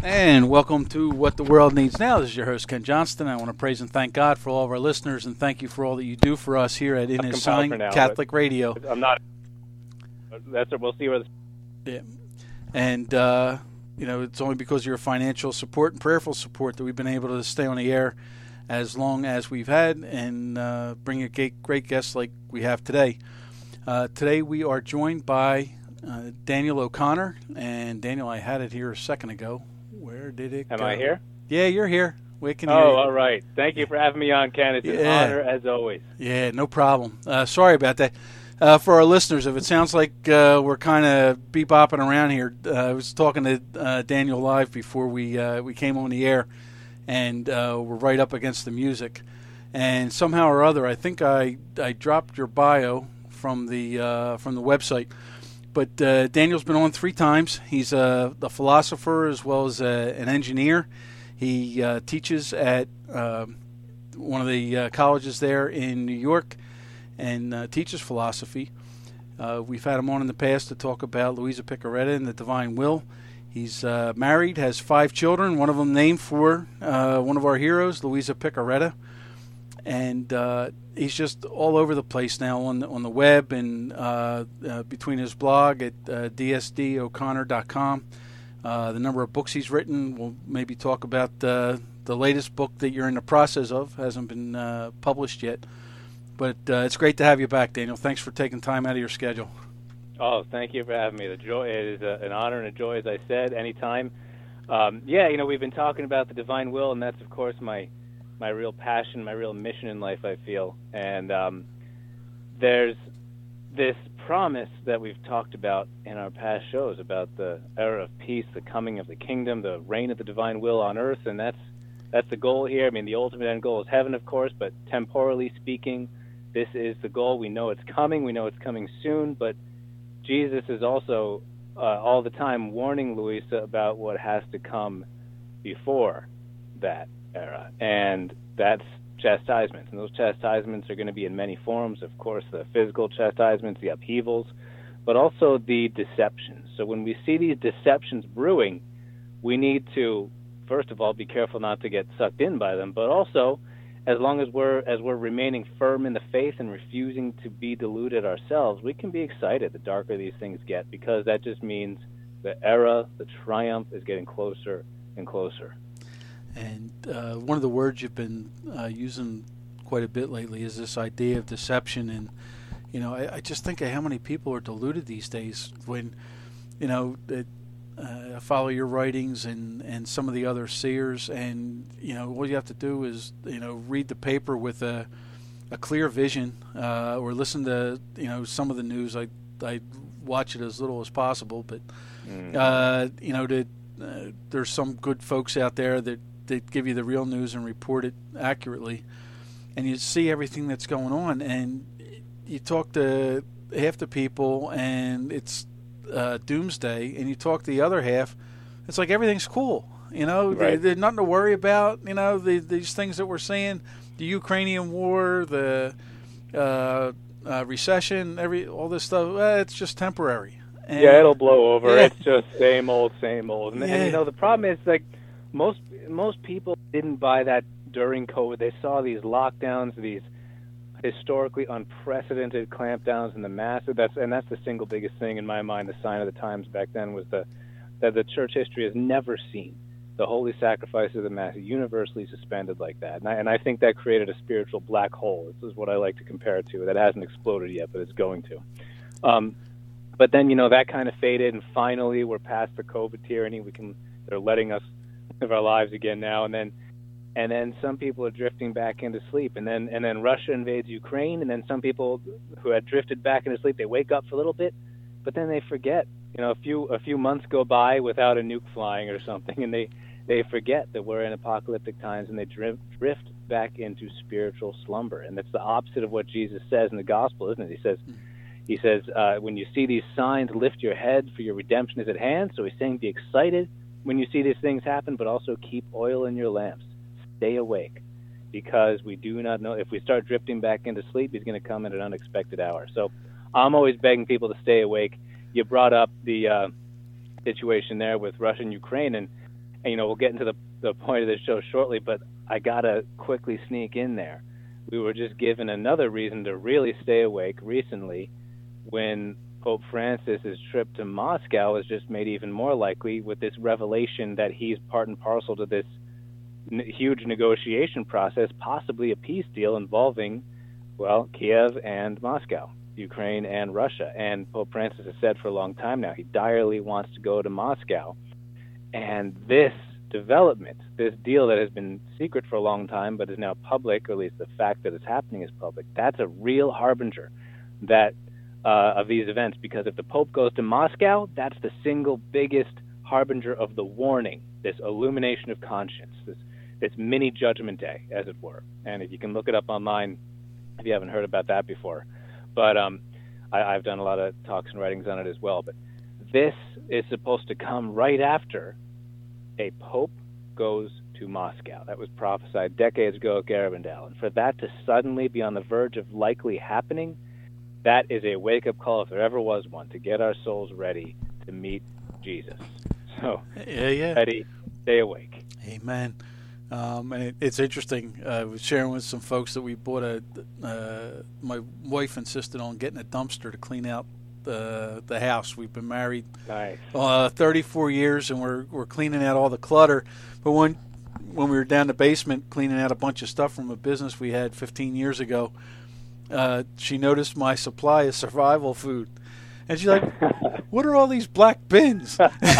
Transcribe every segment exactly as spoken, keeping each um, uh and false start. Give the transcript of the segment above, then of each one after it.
And welcome to What the World Needs Now. This is your host, Ken Johnston. I want to praise and thank God for all of our listeners, and thank you for all that you do for us here at In His Sign now, Catholic Radio. I'm not. That's it. We'll see where this. Yeah. And, uh, you know, it's only because of your financial support and prayerful support that we've been able to stay on the air as long as we've had and uh, bring a great guest like we have today. Uh, today we are joined by uh, Daniel O'Connor. And, Daniel, I had it here a second ago. Where did it Am go? I here? Yeah, you're here. We can oh, hear you. all right. Thank you for having me on, Ken. It's an Yeah. honor, as always. Yeah, no problem. Uh, sorry about that. Uh, for our listeners, if it sounds like uh, we're kind of bebopping around here, uh, I was talking to uh, Daniel live before we uh, we came on the air, and uh, we're right up against the music. And somehow or other, I think I, I dropped your bio from the uh, from the website. But uh, Daniel's been on three times. He's a, a philosopher as well as a, an engineer. He uh, teaches at uh, one of the uh, colleges there in New York and uh, teaches philosophy. Uh, we've had him on in the past to talk about Louisa Piccarreta and the Divine Will. He's uh, married, has five children, one of them named for uh, one of our heroes, Louisa Piccarreta. And uh, he's just all over the place now on the, on the web and uh, uh, between his blog at uh, d s d o'connor dot com, uh, the number of books he's written. We'll maybe talk about uh, the latest book that you're in the process of. Hasn't been uh, published yet. But uh, it's great to have you back, Daniel. Thanks for taking time out of your schedule. Oh, thank you for having me. The joy it is a, an honor and a joy, as I said, anytime. Um, yeah, you know, we've been talking about the divine will, and that's, of course, my my real passion, my real mission in life, I feel. And um, there's this promise that we've talked about in our past shows about the era of peace, the coming of the kingdom, the reign of the divine will on earth, and that's that's the goal here. I mean, the ultimate end goal is heaven, of course, but temporally speaking, this is the goal. We know it's coming. We know it's coming soon, but Jesus is also uh, all the time warning Louisa about what has to come before that era, and that's chastisements. And those chastisements are going to be in many forms, of course, the physical chastisements, the upheavals, but also the deceptions. So when we see these deceptions brewing, we need to, first of all, be careful not to get sucked in by them, but also, as long as we're as we're remaining firm in the faith and refusing to be deluded ourselves, we can be excited the darker these things get, because that just means the era, the triumph is getting closer and closer. And uh, one of the words you've been uh, using quite a bit lately is this idea of deception. And, you know, I, I just think of how many people are deluded these days when, you know, it, uh, I follow your writings and, and some of the other seers, and, you know, all you have to do is, you know, read the paper with a, a clear vision uh, or listen to, you know, some of the news. I, I watch it as little as possible, but, mm. uh, you know, to, uh, there's some good folks out there that that give you the real news and report it accurately, and you see everything that's going on, and you talk to half the people and it's uh, doomsday, and you talk to the other half, it's like everything's cool, you know. Right. There's nothing to worry about, you know, the, these things that we're seeing, the Ukrainian war, the uh, uh, recession, every all this stuff, well, it's just temporary. And, yeah, it'll blow over. Yeah. It's just same old, same old. And, yeah. and you know, the problem is, like, most most people didn't buy that during COVID. They saw these lockdowns, these historically unprecedented clampdowns in the massive. That's and that's the single biggest thing in my mind. The sign of the times back then was the that the church history has never seen the holy sacrifice of the mass universally suspended like that. And I, and I think that created a spiritual black hole. This is what I like to compare it to. That hasn't exploded yet, but it's going to. Um, but then, you know, that kind of faded, and finally we're past the COVID tyranny. We can they're letting us live our lives again now, and then and then some people are drifting back into sleep, and then and then Russia invades Ukraine, and then some people who had drifted back into sleep, they wake up for a little bit, but then they forget. You know, a few a few months go by without a nuke flying or something, and they they forget that we're in apocalyptic times, and they drift drift back into spiritual slumber. And that's the opposite of what Jesus says in the gospel, isn't it? He says he says uh, when you see these signs, lift your head, for your redemption is at hand. So he's saying, be excited when you see these things happen, but also keep oil in your lamps. Stay awake, because we do not know. If we start drifting back into sleep, he's going to come at an unexpected hour. So I'm always begging people to stay awake. You brought up the uh, situation there with Russia and Ukraine, and And, you know, we'll get into the, the point of the show shortly, but I got to quickly sneak in there. We were just given another reason to really stay awake recently when Pope Francis's trip to Moscow was just made even more likely with this revelation that he's part and parcel to this n- huge negotiation process, possibly a peace deal involving, well, Kiev and Moscow, Ukraine and Russia. And Pope Francis has said for a long time now he direly wants to go to Moscow. And this development, this deal that has been secret for a long time but is now public, or at least the fact that it's happening is public, that's a real harbinger that uh, of these events, because if the Pope goes to Moscow, that's the single biggest harbinger of the warning, this illumination of conscience, this, this mini judgment day, as it were. And if you can look it up online if you haven't heard about that before. But um, I, I've done a lot of talks and writings on it as well. But this is supposed to come right after a pope goes to Moscow. That was prophesied decades ago at Garabandal. And for that to suddenly be on the verge of likely happening, that is a wake-up call, if there ever was one, to get our souls ready to meet Jesus. So, yeah, yeah. ready, stay awake. Amen. Um, and it, it's interesting. Uh, I was sharing with some folks that we bought a. Uh, my wife insisted on getting a dumpster to clean out the the house. We've been married nice. uh, thirty-four years, and we're we're cleaning out all the clutter. But when when we were down the basement cleaning out a bunch of stuff from a business we had fifteen years ago, uh, she noticed my supply of survival food, and she's like, "What are all these black bins?"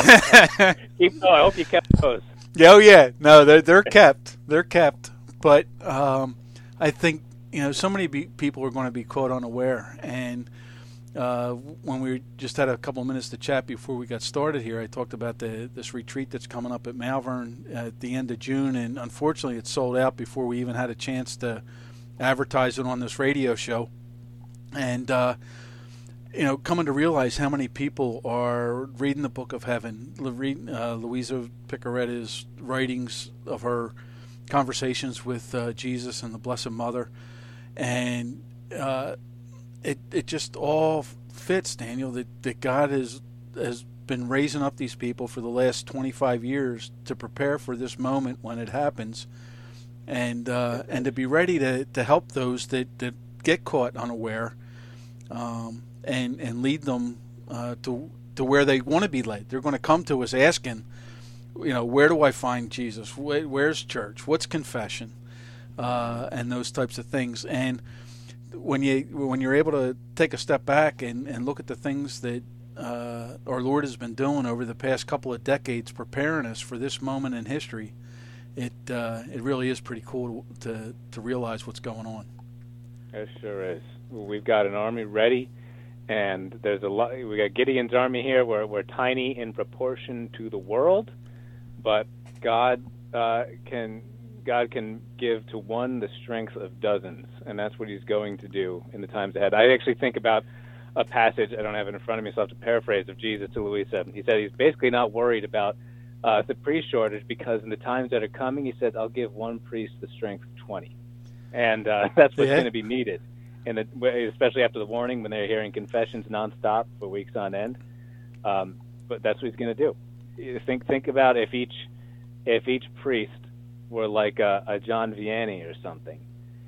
Keep going. I hope you kept those. Yeah, oh yeah, no, they're they're kept, they're kept. But um, I think you know so many be- people are going to be caught unaware. And uh, when we just had a couple of minutes to chat before we got started here, I talked about the this retreat that's coming up at Malvern at the end of June, and unfortunately, it sold out before we even had a chance to advertise it on this radio show. And uh, you know, coming to realize how many people are reading the Book of Heaven, reading uh, Louisa Picaretta's writings of her conversations with uh, Jesus and the Blessed Mother, and uh, it it just all fits, Daniel, that, that God has has been raising up these people for the last twenty-five years to prepare for this moment when it happens, and uh, and to be ready to, to help those that, that get caught unaware. Um, and and lead them uh, to to where they want to be led. They're going to come to us asking, you know, where do I find Jesus? Where, where's church? What's confession? Uh, and those types of things. And when you when you're able to take a step back and, and look at the things that uh, our Lord has been doing over the past couple of decades, preparing us for this moment in history, it uh, it really is pretty cool to, to to realize what's going on. It sure is. We've got an army ready. And there's a lot. We got Gideon's army here. We're we're tiny in proportion to the world, but God uh, can God can give to one the strength of dozens, and that's what He's going to do in the times ahead. I actually think about a passage. I don't have it in front of me, so I have to paraphrase of Jesus to Louisa. He said he's basically not worried about uh, the priest shortage because in the times that are coming, he says, "I'll give one priest the strength of twenty," and uh, that's what's yeah. going to be needed. And especially after the warning, when they're hearing confessions nonstop for weeks on end, um, but that's what he's going to do. Think think about if each if each priest were like a, a John Vianney or something,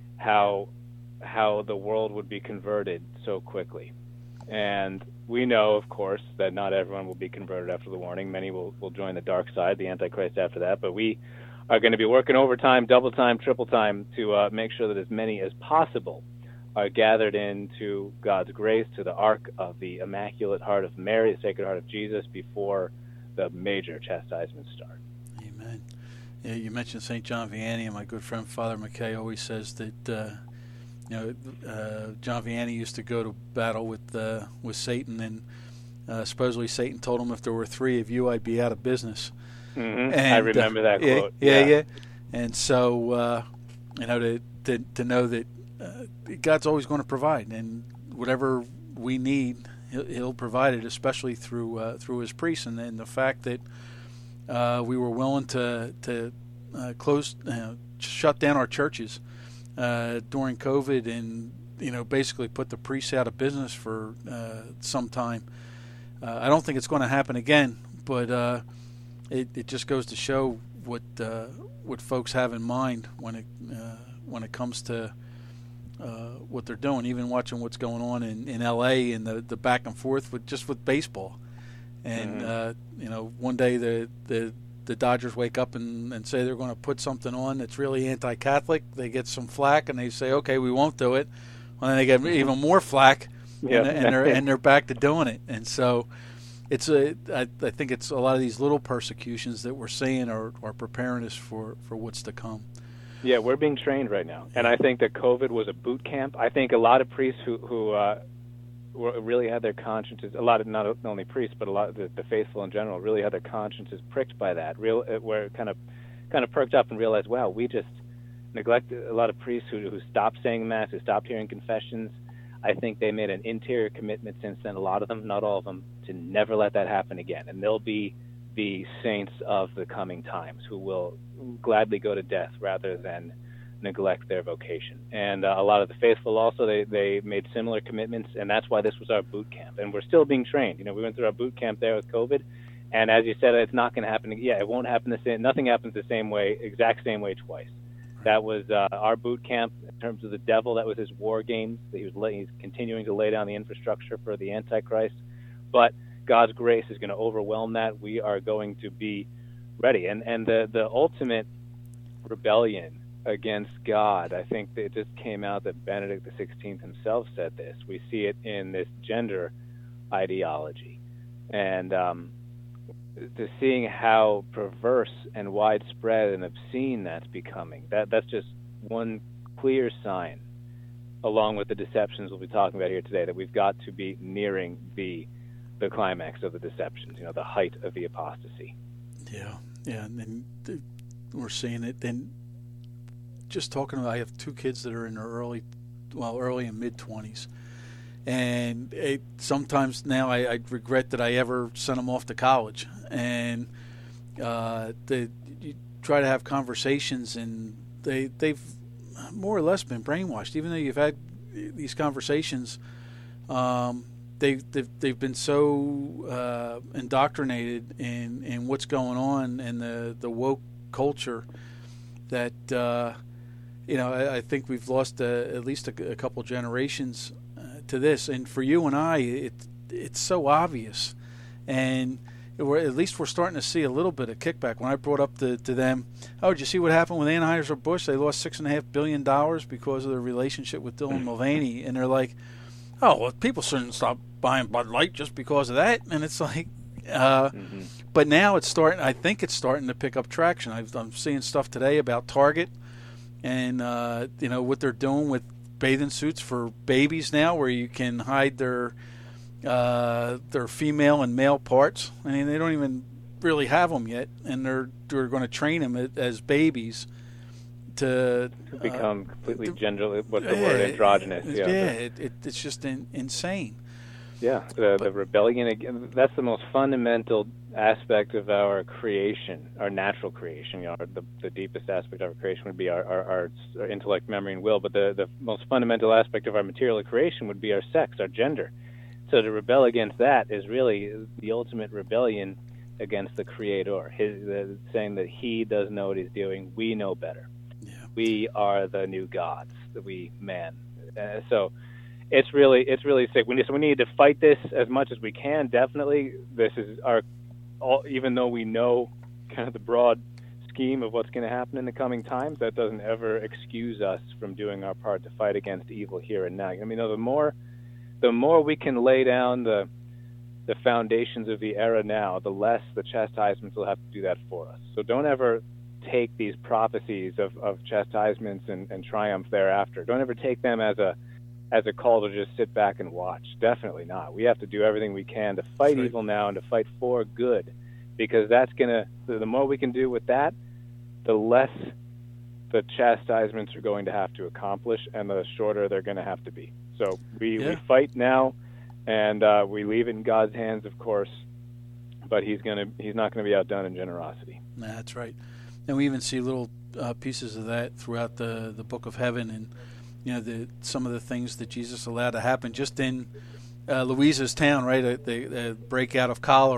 how how the world would be converted so quickly. And we know, of course, that not everyone will be converted after the warning. Many will, will join the dark side, the Antichrist after that. But we are going to be working overtime, double time, triple time to uh, make sure that as many as possible are gathered into God's grace, to the ark of the Immaculate Heart of Mary, the Sacred Heart of Jesus, before the major chastisements start. Amen. Yeah, you mentioned Saint John Vianney, and my good friend Father McKay always says that uh, you know uh, John Vianney used to go to battle with uh, with Satan, and uh, supposedly Satan told him, if there were three of you, I'd be out of business. Mm-hmm. And, I remember uh, that yeah, quote. Yeah, yeah. yeah. And so uh, you know to to to know that. Uh, God's always going to provide, and whatever we need, He'll, he'll provide it, especially through uh, through His priests. And, and the fact that uh, we were willing to to uh, close, uh, shut down our churches uh, during COVID, and you know basically put the priests out of business for uh, some time. Uh, I don't think it's going to happen again, but uh, it, it just goes to show what uh, what folks have in mind when it uh, when it comes to uh, what they're doing. Even watching what's going on in, in L A and the, the back and forth with just with baseball. And mm-hmm. uh, you know, one day the the the Dodgers wake up and, and say they're going to put something on that's really anti-Catholic. They get some flack, and they say, okay, we won't do it. Well, then they get even more flack, yeah. and, and they're and they're back to doing it. And so it's a I, I think it's a lot of these little persecutions that we're seeing are, are preparing us for, for what's to come. Yeah, we're being trained right now. And I think that COVID was a boot camp. I think a lot of priests who, who uh, were, really had their consciences, a lot of not only priests, but a lot of the, the faithful in general, really had their consciences pricked by that, real, where kind of kind of perked up and realized, wow, we just neglected a lot of priests who, who stopped saying Mass, who stopped hearing confessions. I think they made an interior commitment since then, a lot of them, not all of them, to never let that happen again. And they'll be the saints of the coming times who will gladly go to death rather than neglect their vocation. And uh, a lot of the faithful also, they, they made similar commitments, and that's why this was our boot camp. And we're still being trained. You know, we went through our boot camp there with COVID, and as you said, it's not going to happen. Yeah, it won't happen the same. Nothing happens the same way, exact same way twice. That was uh, our boot camp in terms of the devil. That was his war games. He was lay, he's continuing to lay down the infrastructure for the Antichrist. But God's grace is going to overwhelm that. We are going to be ready. And and the, the ultimate rebellion against God, I think it just came out that Benedict the sixteenth himself said this. We see it in this gender ideology. And um, to seeing how perverse and widespread and obscene that's becoming, that that's just one clear sign, along with the deceptions we'll be talking about here today, that we've got to be nearing the the climax of the deceptions, you know, the height of the apostasy. Yeah, yeah, and then the, we're seeing it. Then just talking about, I have two kids that are in their early, well, early and mid twenties, and it, sometimes now I, I regret that I ever sent them off to college. And uh, they, you try to have conversations, and they they've more or less been brainwashed, even though you've had these conversations. Um, They've, they've they've been so uh, indoctrinated in, in what's going on in the, the woke culture that uh, you know I, I think we've lost uh, at least a, a couple generations uh, to this. And for you and I, it it's so obvious, and we're, at least we're starting to see a little bit of kickback. When I brought up to, to them, oh, did you see what happened with Anheuser-Busch? They lost six and a half billion dollars because of their relationship with Dylan Mulvaney, and they're like, oh, well, people shouldn't stop buying Bud Light just because of that. And it's like, uh, mm-hmm. But now it's starting, I think it's starting to pick up traction. I've, I'm seeing stuff today about Target and, uh, you know, what they're doing with bathing suits for babies now, where you can hide their uh, their female and male parts. I mean, they don't even really have them yet, and they're, they're going to train them as babies to, to become uh, completely the, gender, what's the yeah, word, androgynous. Yeah, yeah it, it, it's just in, insane. Yeah, the, the rebellion, again, that's the most fundamental aspect of our creation, our natural creation. You know, the, the deepest aspect of our creation would be our, our, our intellect, memory, and will, but the, the most fundamental aspect of our material creation would be our sex, our gender. So to rebel against that is really the ultimate rebellion against the Creator, his, uh, saying that He doesn't know what He's doing, we know better. We are the new gods, that we man. Uh, so it's really it's really sick. We need, so we need to fight this as much as we can. Definitely, this is our. All, even though we know kind of the broad scheme of what's going to happen in the coming times, that doesn't ever excuse us from doing our part to fight against evil here and now. I mean, the more the more we can lay down the the foundations of the era now, the less the chastisements will have to do that for us. So don't ever take these prophecies of, of chastisements and, and triumph thereafter. Don't ever take them as a as a call to just sit back and watch. Definitely not. We have to do everything we can to fight right. evil now and to fight for good, because that's gonna. The, the more we can do with that, the less the chastisements are going to have to accomplish, and the shorter they're going to have to be. So we, yeah. we fight now, and uh, we leave it in God's hands, of course. But he's gonna he's not going to be outdone in generosity. That's right. And we even see little uh, pieces of that throughout the, the Book of Heaven, and you know the some of the things that Jesus allowed to happen just in uh, Louisa's town, right? The, the breakout of cholera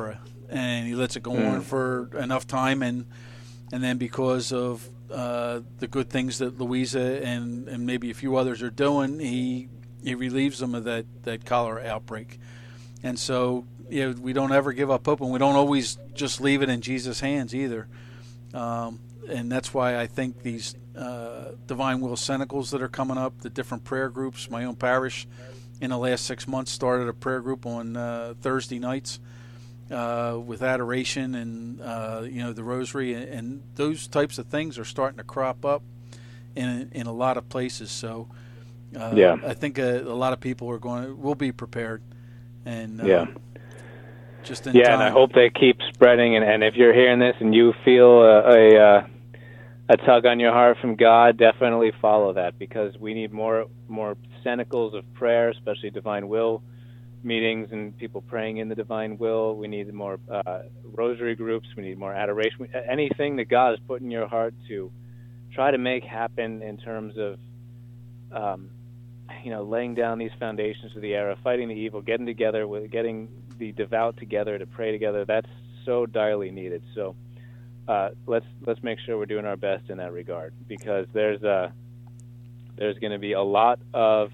and he lets it go Mm. on for enough time, and and then because of uh, the good things that Louisa and, and maybe a few others are doing, he he relieves them of that, that cholera outbreak. And so, you know, we don't ever give up hope, and we don't always just leave it in Jesus' hands either. Um, and that's why I think these uh, Divine Will Cenacles that are coming up, the different prayer groups, my own parish in the last six months started a prayer group on uh, Thursday nights uh, with adoration and, uh, you know, the rosary, and, and those types of things are starting to crop up in in a lot of places. So uh, Yeah. I think a, a lot of people are going, will be prepared. And uh, Yeah. just in Yeah, time. and I hope they keep spreading. And, and if you're hearing this and you feel a, a, uh, a tug on your heart from God, definitely follow that, because we need more more cenacles of prayer, especially Divine Will meetings and people praying in the Divine Will. We need more uh, rosary groups. We need more adoration. Anything that God has put in your heart to try to make happen in terms of, um, you know, laying down these foundations for the era, fighting the evil, getting together, with getting the devout together to pray together. That's so direly needed. So uh, let's let's make sure we're doing our best in that regard, because there's a there's going to be a lot of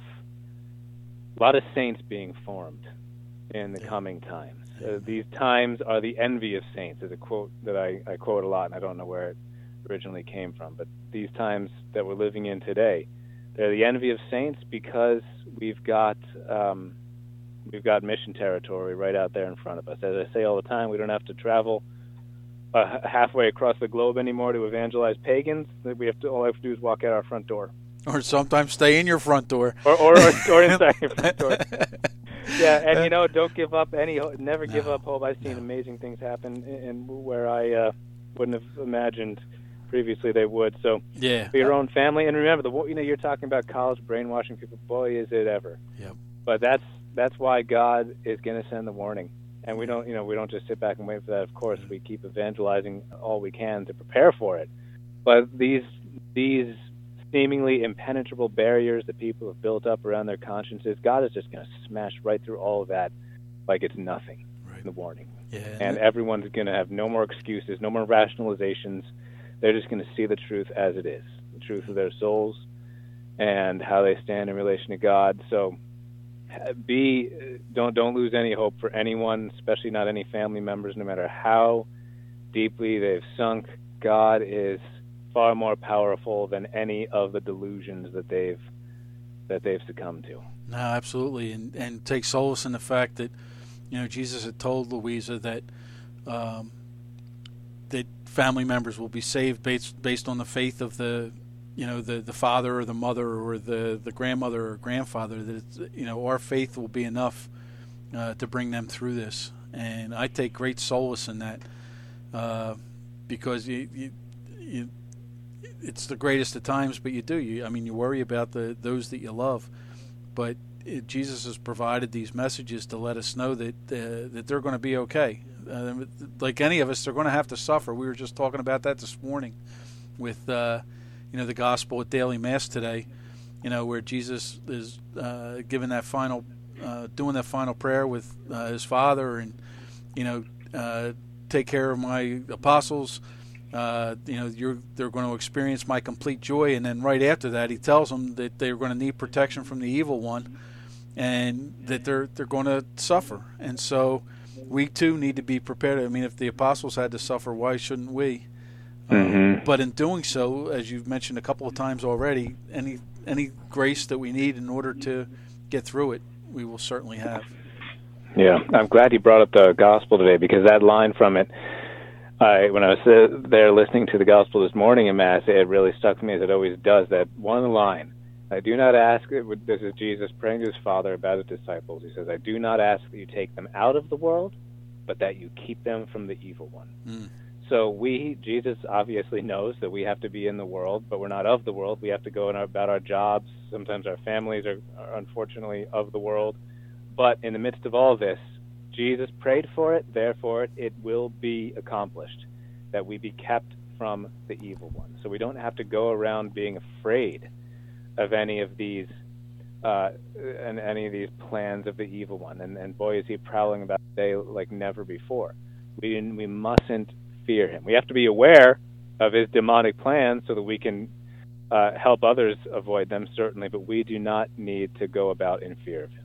a lot of saints being formed in the coming times. Uh, these times are the envy of saints, is a quote that I, I quote a lot, and I don't know where it originally came from. But these times that we're living in today, they're the envy of saints, because we've got um, we've got mission territory right out there in front of us. As I say all the time, we don't have to travel uh, halfway across the globe anymore to evangelize pagans. We have to all we have to do is walk out our front door. Or sometimes stay in your front door. Or or, or, or inside your front door. Yeah, and you know, don't give up any, never give No, up hope. I've seen no. amazing things happen in, in where I uh, wouldn't have imagined previously they would. So Yeah. for your own family, and remember, the you know, you're talking about college brainwashing people. Boy, is it ever. Yep. But that's that's why God is going to send the warning, and we don't you know we don't just sit back and wait for that. Of course, we keep evangelizing all we can to prepare for it. But these these seemingly impenetrable barriers that people have built up around their consciences, God is just going to smash right through all of that like it's nothing. Right. In the warning. Yeah. And everyone's going to have no more excuses, no more rationalizations. They're just going to see the truth as it is, the truth of their souls and how they stand in relation to God. So be don't don't lose any hope for anyone, especially not any family members, no matter how deeply they've sunk. God is far more powerful than any of the delusions that they've that they've succumbed to. No, absolutely, and and take solace in the fact that, you know, Jesus had told Louisa that um, that family members will be saved based based on the faith of the, you know, the, the father or the mother or the, the grandmother or grandfather. That it's, you know, our faith will be enough uh, to bring them through this, and I take great solace in that uh, because you, you you. It's the greatest of times, but you do. You, I mean, you worry about the those that you love, but it, Jesus has provided these messages to let us know that uh, that they're going to be okay. Uh, like any of us, they're going to have to suffer. We were just talking about that this morning with uh, you know, the gospel at daily mass today. You know, where Jesus is uh, giving that final, uh, doing that final prayer with uh, his Father, and you know, uh, take care of my apostles. Uh, you know, you're, they're going to experience my complete joy. And then right after that, he tells them that they're going to need protection from the evil one, and that they're they're going to suffer. And so we too need to be prepared. I mean, if the apostles had to suffer, why shouldn't we? Mm-hmm. Um, but in doing so, as you've mentioned a couple of times already, any any grace that we need in order to get through it, we will certainly have. Yeah, I'm glad you brought up the gospel today, because that line from it, I, when I was uh, there listening to the gospel this morning in Mass, it really stuck to me, as it always does, that one line. I do not ask, this is Jesus praying to his Father about his disciples. He says, I do not ask that you take them out of the world, but that you keep them from the evil one. Mm. So we, Jesus obviously knows that we have to be in the world, but we're not of the world. We have to go about our jobs. Sometimes our families are, are unfortunately of the world. But in the midst of all this, Jesus prayed for it, therefore it will be accomplished, that we be kept from the evil one. So we don't have to go around being afraid of any of these uh, and any of these plans of the evil one. And, and boy, is he prowling about today like never before. We we mustn't fear him. We have to be aware of his demonic plans so that we can uh, help others avoid them, certainly, but we do not need to go about in fear of him.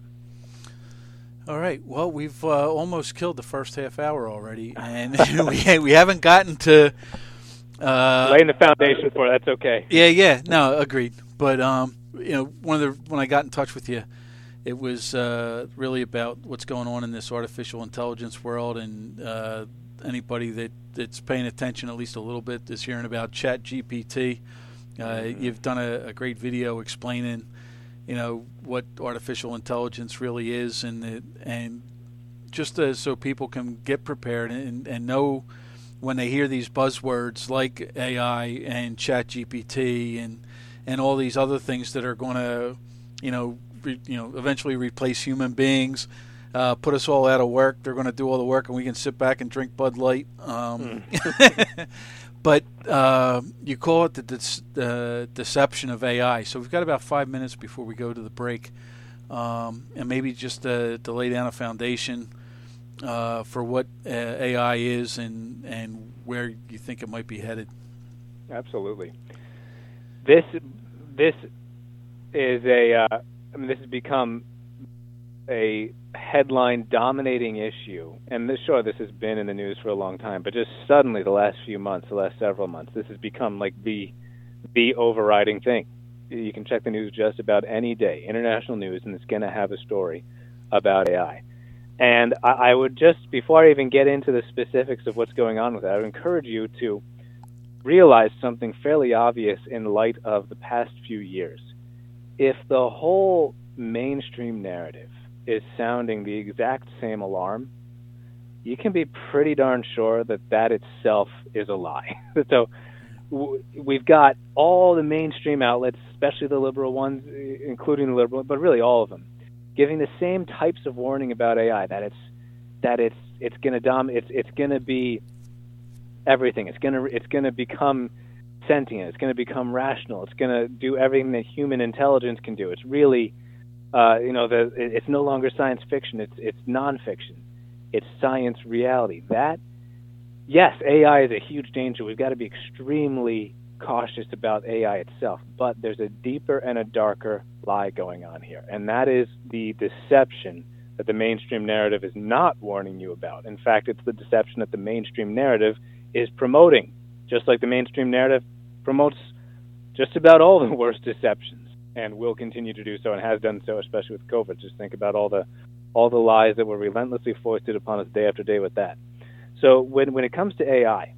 All right. Well, we've uh, almost killed the first half hour already, and we we haven't gotten to uh, laying the foundation for it. That's okay. Yeah, yeah. No, agreed. But um, you know, one of the when I got in touch with you, it was uh, really about what's going on in this artificial intelligence world, and uh, anybody that, that's paying attention at least a little bit is hearing about Chat G P T. Uh, mm-hmm. You've done a, a great video explaining, you know, what artificial intelligence really is, and the, and just uh, so people can get prepared and, and know when they hear these buzzwords like A I and Chat G P T and and all these other things that are going to, you know, re, you know, eventually replace human beings, uh, put us all out of work. They're going to do all the work, and we can sit back and drink Bud Light. Um, mm. But uh, you call it the de- uh, deception of A I. So we've got about five minutes before we go to the break, um, and maybe just uh, to lay down a foundation uh, for what uh, A I is and and where you think it might be headed. Absolutely. This this is a uh, I mean this has become a headline dominating issue, and this sure this has been in the news for a long time, but just suddenly the last few months, the last several months, this has become like the the overriding thing. You can check the news just about any day, international news, and it's going to have a story about A I. And I, I would just, before I even get into the specifics of what's going on with it, I would encourage you to realize something fairly obvious in light of the past few years. If the whole mainstream narrative is sounding the exact same alarm, you can be pretty darn sure that that itself is a lie. So w- we've got all the mainstream outlets, especially the liberal ones, including the liberal, but really all of them, giving the same types of warning about A I, that it's that it's it's going to dom it's it's going to be everything. It's going to it's going to become sentient. It's going to become rational. It's going to do everything that human intelligence can do. It's really Uh, you know, the, it's no longer science fiction. It's it's nonfiction. It's science reality. That, yes, A I is a huge danger. We've got to be extremely cautious about A I itself. But there's a deeper and a darker lie going on here, and that is the deception that the mainstream narrative is not warning you about. In fact, it's the deception that the mainstream narrative is promoting, just like the mainstream narrative promotes just about all the worst deceptions, and will continue to do so, and has done so, especially with COVID. Just think about all the all the lies that were relentlessly foisted upon us day after day with that. So when when it comes to A I,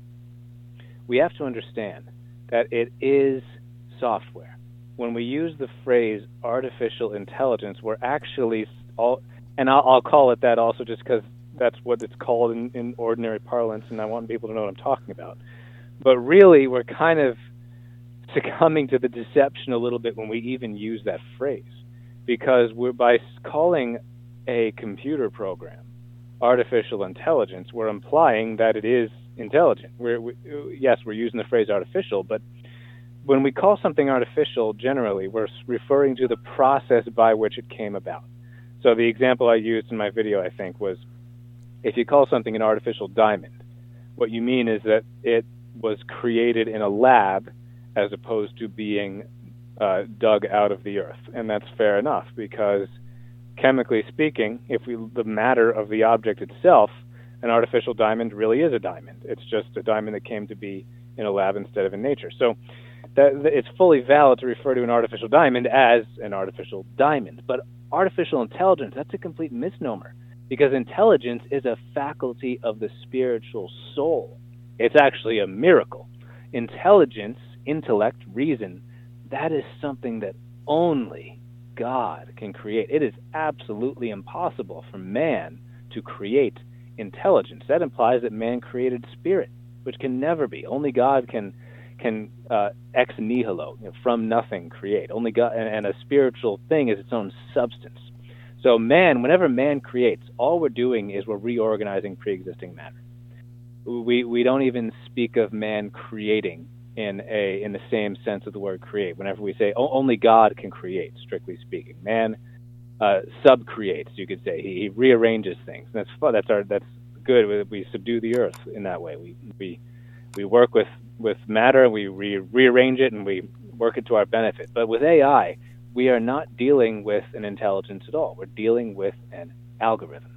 we have to understand that it is software. When we use the phrase artificial intelligence, we're actually all, and I'll, I'll call it that also just because that's what it's called in, in ordinary parlance, and I want people to know what I'm talking about. But really, we're kind of succumbing to the deception a little bit when we even use that phrase, because we're by calling a computer program artificial intelligence, we're implying that it is intelligent. We're, we, yes, we're using the phrase artificial, but when we call something artificial, generally, we're referring to the process by which it came about. So the example I used in my video, I think, was if you call something an artificial diamond, what you mean is that it was created in a lab as opposed to being uh, dug out of the earth. And that's fair enough, because chemically speaking, if we the matter of the object itself, an artificial diamond really is a diamond. It's just a diamond that came to be in a lab instead of in nature. So that, it's fully valid to refer to an artificial diamond as an artificial diamond. But artificial intelligence, that's a complete misnomer, because intelligence is a faculty of the spiritual soul. It's actually a miracle. Intelligence, intellect, reason, that is something that only God can create. It is absolutely impossible for man to create intelligence. That implies that man created spirit, which can never be. Only God can can uh, ex nihilo, you know, from nothing, create. Only God, and, and a spiritual thing is its own substance. So man, whenever man creates, all we're doing is we're reorganizing pre-existing matter. We we don't even speak of man creating in a in the same sense of the word create. Whenever we say oh, only God can create, strictly speaking, man uh, sub-creates, you could say. He, he rearranges things. That's that's our that's good. We, we subdue the earth in that way. We we we work with, with matter, we re- rearrange it, and we work it to our benefit. But with A I, we are not dealing with an intelligence at all. We're dealing with an algorithm.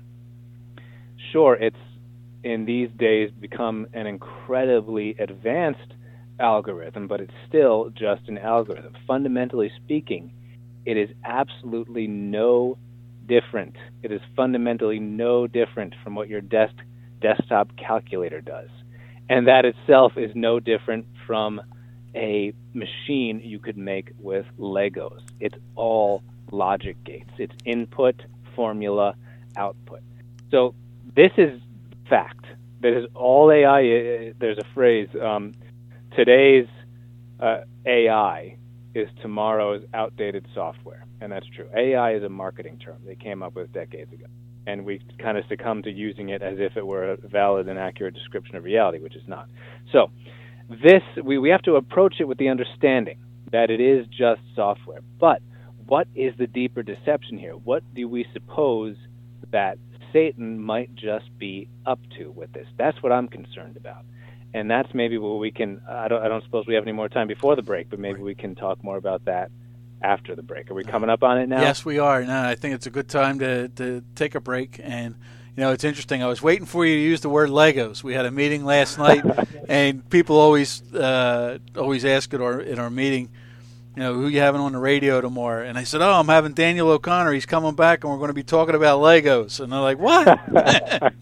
Sure, it's in these days become an incredibly advanced algorithm, but it's still just an algorithm. Fundamentally speaking, it is absolutely no different. It is fundamentally no different from what your desk desktop calculator does. And that itself is no different from a machine you could make with Legos. It's all logic gates. It's input, formula, output. So this is fact. This is all A I. There's a phrase, um, today's uh, A I is tomorrow's outdated software. And that's true. A I is a marketing term they came up with decades ago. And we kind of succumbed to using it as if it were a valid and accurate description of reality, which is not. So this, we, we have to approach it with the understanding that it is just software. But what is the deeper deception here? What do we suppose that Satan might just be up to with this? That's what I'm concerned about. And that's maybe what we can, I don't, I don't suppose we have any more time before the break, but maybe right. we can talk more about that after the break. Are we coming up on it now? Yes, we are. No, I think it's a good time to, to take a break. And, you know, it's interesting. I was waiting for you to use the word Legos. We had a meeting last night, and people always uh, always ask at our, in our meeting, you know, who you having on the radio tomorrow? And I said, oh, I'm having Daniel O'Connor. He's coming back, and we're going to be talking about Legos. And they're like, what?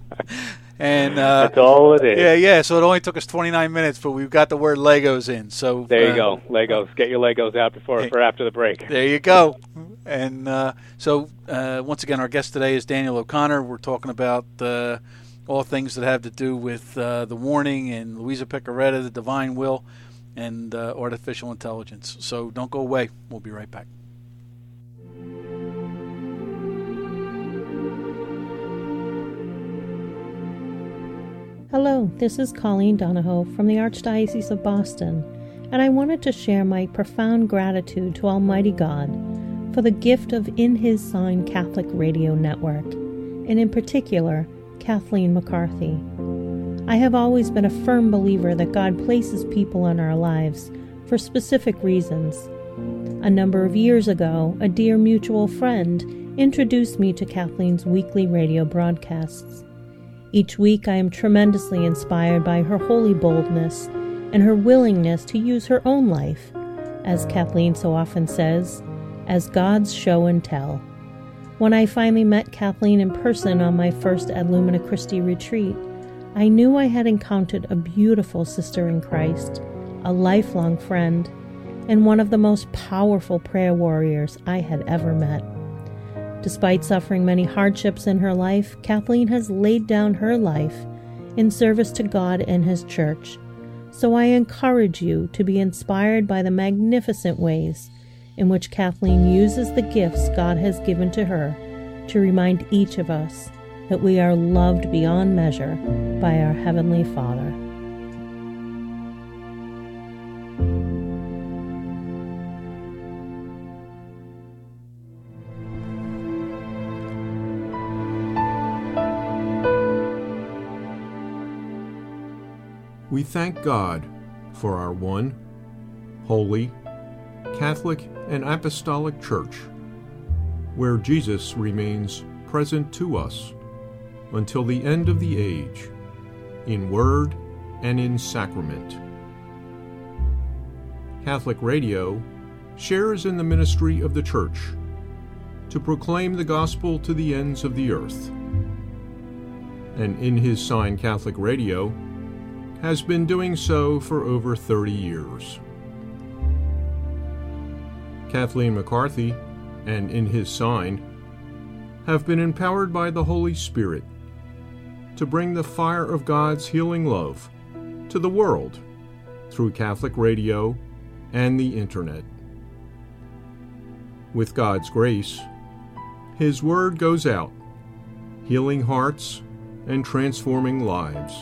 And uh, that's all it is. Yeah, yeah. So it only took us twenty-nine minutes, but we've got the word Legos in. So there you uh, go, Legos. Get your Legos out before for after the break. There you go. And uh, so uh, once again, our guest today is Daniel O'Connor. We're talking about uh, all things that have to do with uh, the warning and Louisa Piccarreta, the divine will, and uh, artificial intelligence. So don't go away. We'll be right back. Hello, this is Colleen Donahoe from the Archdiocese of Boston, and I wanted to share my profound gratitude to Almighty God for the gift of In His Sign Catholic Radio Network, and in particular, Kathleen McCarthy. I have always been a firm believer that God places people in our lives for specific reasons. A number of years ago, a dear mutual friend introduced me to Kathleen's weekly radio broadcasts. Each week I am tremendously inspired by her holy boldness and her willingness to use her own life, as Kathleen so often says, as God's show and tell. When I finally met Kathleen in person on my first Ad Lumina Christi retreat, I knew I had encountered a beautiful sister in Christ, a lifelong friend, and one of the most powerful prayer warriors I had ever met. Despite suffering many hardships in her life, Kathleen has laid down her life in service to God and His Church. So I encourage you to be inspired by the magnificent ways in which Kathleen uses the gifts God has given to her to remind each of us that we are loved beyond measure by our Heavenly Father. We thank God for our one, holy, Catholic, and Apostolic Church, where Jesus remains present to us until the end of the age, in word and in sacrament. Catholic Radio shares in the ministry of the Church to proclaim the gospel to the ends of the earth. And In His Sign Catholic Radio has been doing so for over thirty years. Kathleen McCarthy and In His Sign have been empowered by the Holy Spirit to bring the fire of God's healing love to the world through Catholic radio and the Internet. With God's grace, His Word goes out, healing hearts and transforming lives.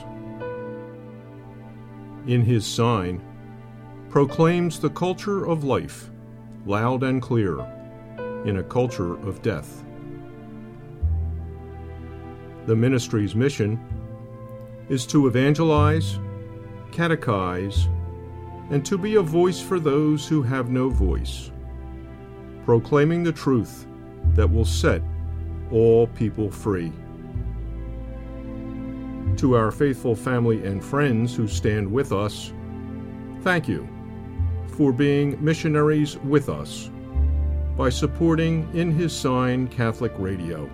In His Sign proclaims the culture of life, loud and clear, in a culture of death. The ministry's mission is to evangelize, catechize, and to be a voice for those who have no voice, proclaiming the truth that will set all people free. To our faithful family and friends who stand with us, thank you for being missionaries with us by supporting In His Sign Catholic Radio.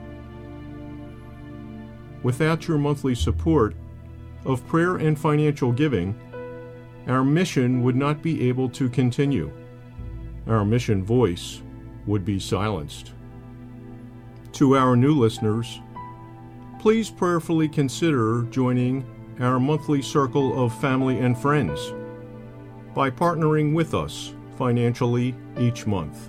Without your monthly support of prayer and financial giving, our mission would not be able to continue. Our mission voice would be silenced. To our new listeners, please prayerfully consider joining our monthly circle of family and friends by partnering with us financially each month.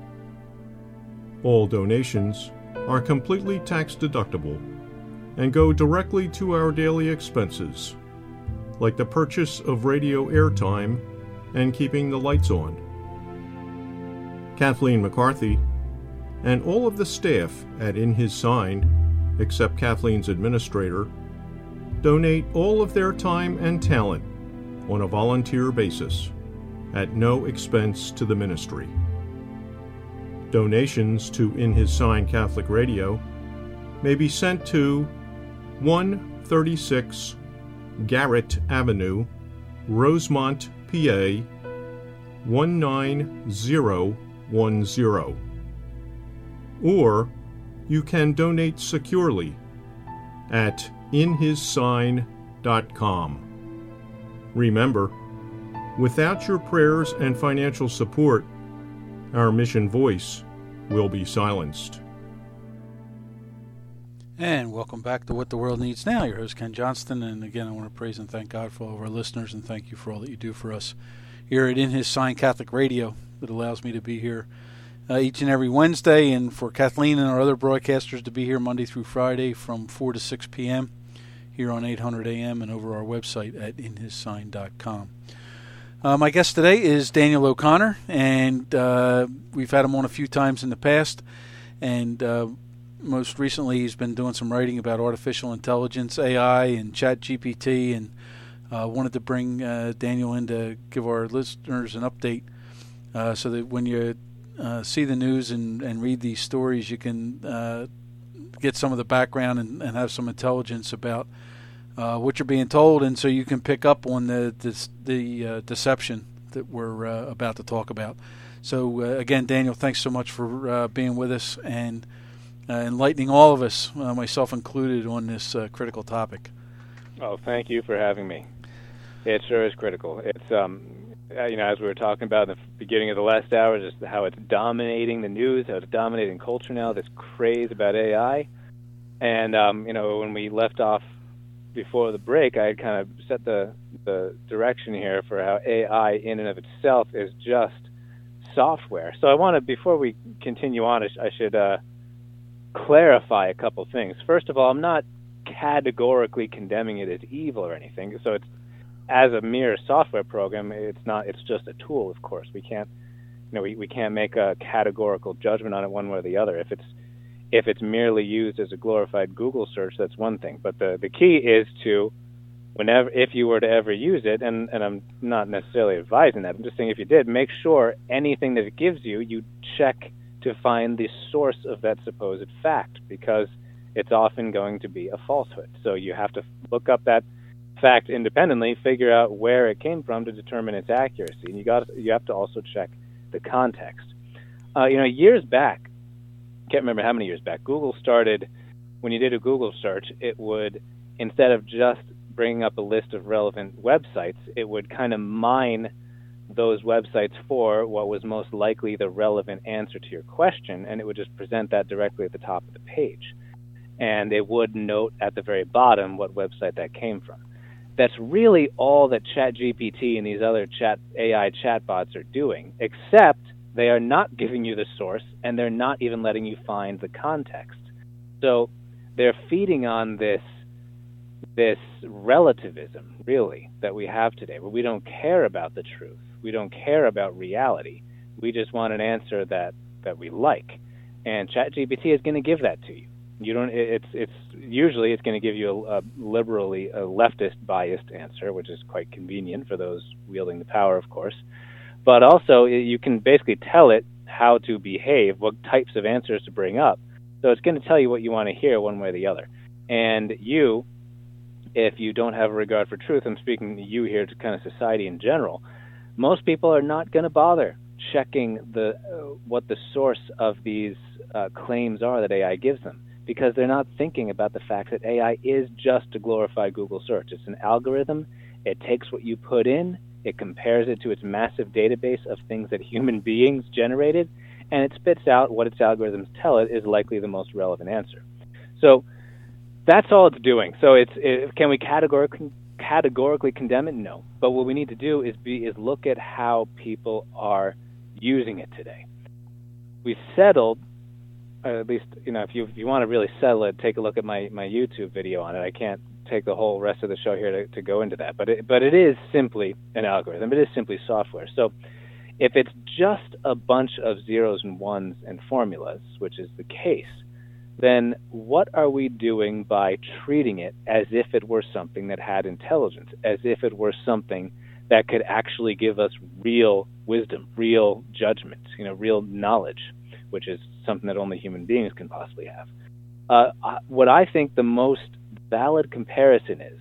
All donations are completely tax deductible and go directly to our daily expenses, like the purchase of radio airtime and keeping the lights on. Kathleen McCarthy and all of the staff at In His Sign, except Kathleen's administrator, donate all of their time and talent on a volunteer basis at no expense to the ministry. Donations to In His Sign Catholic Radio may be sent to one thirty-six Garrett Avenue, Rosemont, P A one nine zero one zero. Or you can donate securely at in his sign dot com. Remember, without your prayers and financial support, our mission voice will be silenced. And welcome back to What the World Needs Now. Your host, Ken Johnston. And again, I want to praise and thank God for all of our listeners, and thank you for all that you do for us here at In His Sign Catholic Radio that allows me to be here uh, each and every Wednesday, and for Kathleen and our other broadcasters to be here Monday through Friday from four to six p.m. here on eight hundred A M and over our website at in his sign dot com. Uh, my guest today is Daniel O'Connor, and uh, we've had him on a few times in the past, and uh, most recently he's been doing some writing about artificial intelligence, A I, and Chat G P T, and uh, wanted to bring uh, Daniel in to give our listeners an update uh, so that when you uh, see the news and, and read these stories, you can uh, get some of the background and, and have some intelligence about uh, what you're being told, and so you can pick up on the the, the uh, deception that we're uh, about to talk about. So uh, again, Daniel, thanks so much for uh, being with us and uh, enlightening all of us, uh, myself included, on this uh, critical topic. Oh, thank you for having me. It sure is critical. It's um, you know, as we were talking about in the beginning of the last hour, just how it's dominating the news, how it's dominating culture now. This craze about A I, and um, you know, when we left off before the break, I had kind of set the the direction here for how A I in and of itself is just software. So I want to, before we continue on, I should uh, clarify a couple things. First of all, I'm not categorically condemning it as evil or anything. So it's, as a mere software program, it's not. It's just a tool. Of course, we can't, you know, we, we can't make a categorical judgment on it one way or the other. If it's if it's merely used as a glorified Google search, that's one thing. But the the key is to, whenever, if you were to ever use it, and, and I'm not necessarily advising that, I'm just saying if you did, make sure anything that it gives you, you check to find the source of that supposed fact, because it's often going to be a falsehood. So you have to look up that fact independently, figure out where it came from to determine its accuracy, and you got you have to also check the context. Uh, you know, years back, can't remember how many years back, Google started, when you did a Google search, it would, instead of just bringing up a list of relevant websites, it would kind of mine those websites for what was most likely the relevant answer to your question, and it would just present that directly at the top of the page. And it would note at the very bottom what website that came from. That's really all that Chat G P T and these other chat A I chatbots are doing, except they are not giving you the source, and they're not even letting you find the context. So they're feeding on this this relativism, really, that we have today, where we don't care about the truth. We don't care about reality. We just want an answer that, that we like. And Chat G P T is going to give that to you. You don't. It's it's usually it's going to give you a, a liberally a leftist biased answer, which is quite convenient for those wielding the power, of course. But also, you can basically tell it how to behave, what types of answers to bring up. So it's going to tell you what you want to hear, one way or the other. And you, if you don't have a regard for truth, I'm speaking to you here to kind of society in general. Most people are not going to bother checking the uh, what the source of these uh, claims are that A I gives them, because they're not thinking about the fact that A I is just a glorified Google search. It's an algorithm. It takes what you put in, it compares it to its massive database of things that human beings generated, and it spits out what its algorithms tell it is likely the most relevant answer. So that's all it's doing. So it's it, can we categorically categorically condemn it? No. But what we need to do is be is look at how people are using it today. We settled, or at least, you know, if you if you want to really settle it, take a look at my, my YouTube video on it. I can't take the whole rest of the show here to, to go into that, but it, but it is simply an algorithm. It is simply software. So if it's just a bunch of zeros and ones and formulas, which is the case, then what are we doing by treating it as if it were something that had intelligence, as if it were something that could actually give us real wisdom, real judgment, you know, real knowledge, which is something that only human beings can possibly have. Uh, what I think the most valid comparison is,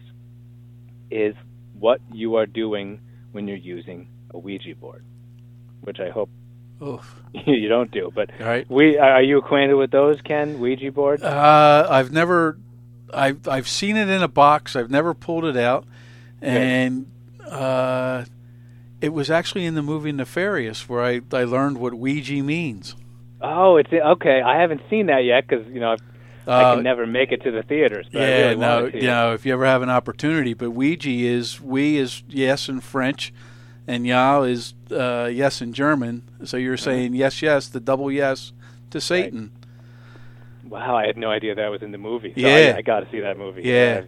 is what you are doing when you're using a Ouija board, which I hope Oof. you don't do. But right. we are you acquainted with those, Ken? Ouija boards? Uh, I've never, I've I've seen it in a box. I've never pulled it out, and uh, it was actually in the movie Nefarious where I, I learned what Ouija means. Oh, it's okay. I haven't seen that yet because you know I Uh, can never make it to the theaters. But yeah, I really no, wanted to. you know, if you ever have an opportunity. But Ouija is we is yes in French, and Ja is uh, yes in German. So you're saying yes, yes, the double yes to Satan. Wow, I had no idea that was in the movie. So Yeah. I, I got to see that movie. Yeah.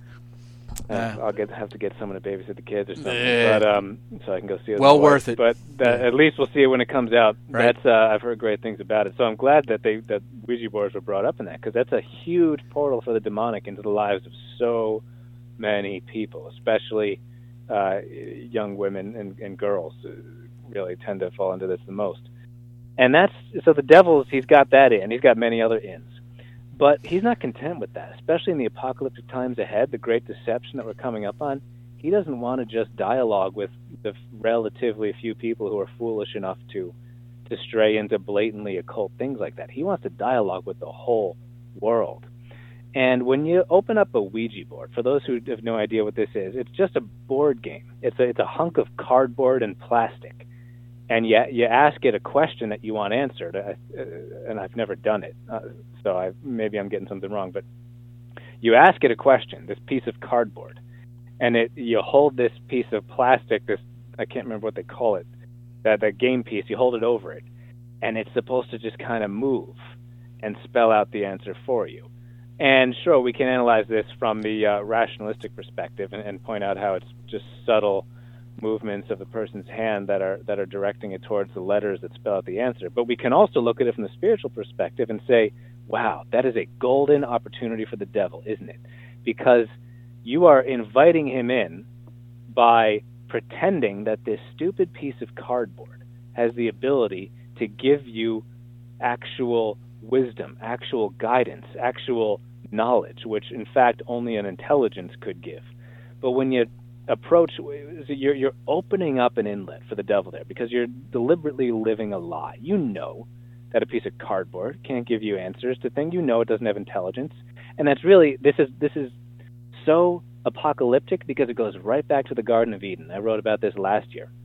Uh, Yeah. I'll get have to get someone to babysit the kids or something, Yeah. but um, so I can go see it. Well with my worth wife. it. But that, Yeah. at least we'll see it when it comes out. Right. That's uh, I've heard great things about it. So I'm glad that they that Ouija boards were brought up in that, because that's a huge portal for the demonic into the lives of so many people, especially uh, young women and, and girls. Uh, really tend to fall into this the most. And that's so the devil's he's got that in. He's got many other ins. But he's not content with that, especially in the apocalyptic times ahead, the great deception that we're coming up on. He doesn't want to just dialogue with the relatively few people who are foolish enough to to stray into blatantly occult things like that. He wants to dialogue with the whole world. And when you open up a Ouija board, for those who have no idea what this is, it's just a board game. It's a, it's a hunk of cardboard and plastic. And you, you ask it a question that you want answered, uh, and I've never done it, uh, so I, maybe I'm getting something wrong, but you ask it a question, this piece of cardboard, and it you hold this piece of plastic, this I can't remember what they call it, that, that game piece, you hold it over it, and it's supposed to just kind of move and spell out the answer for you. And sure, we can analyze this from the uh, rationalistic perspective and, and point out how it's just subtle movements of the person's hand that are that are directing it towards the letters that spell out the answer. But we can also look at it from the spiritual perspective and say, wow, that is a golden opportunity for the devil, isn't it? Because you are inviting him in by pretending that this stupid piece of cardboard has the ability to give you actual wisdom, actual guidance, actual knowledge, which in fact only an intelligence could give. But when you approach, you're, you're opening up an inlet for the devil there, because you're deliberately living a lie. You know that a piece of cardboard can't give you answers to things. You know it doesn't have intelligence, and that's really this is this is so apocalyptic because it goes right back to the Garden of Eden. I wrote about this last year.